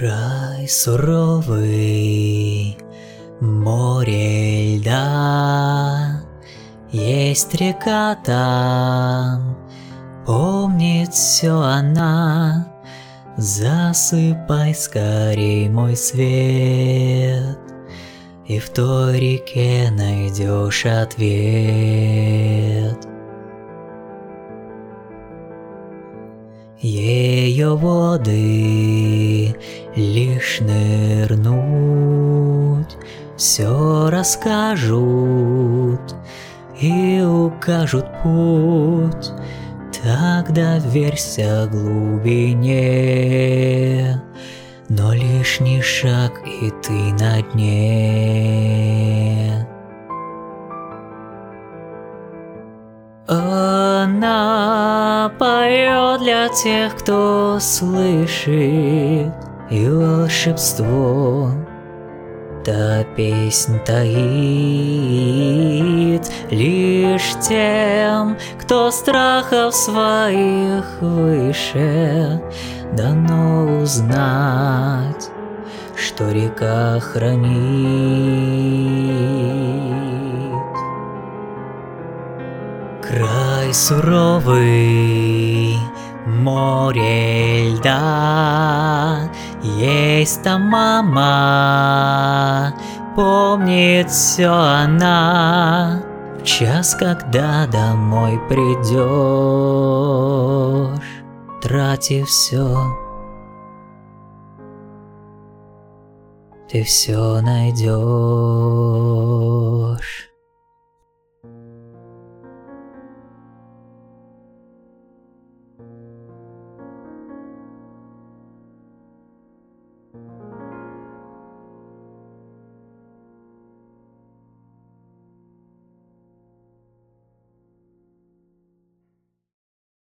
Край суровый, море льда, есть река там, помнит все она. Засыпай скорей мой свет, и в той реке найдешь ответ. Ее воды лишь нырнуть все расскажут и укажут путь. Так доверься глубине, но лишний шаг, и ты на дне. Она поет для тех, кто слышит, и волшебство та песнь таит лишь тем, кто страхов своих выше. Дано узнать, что река хранит. Край суровый, море льда, есть там мама, помнит все она. В час, когда домой придешь, тратив все, ты все найдешь.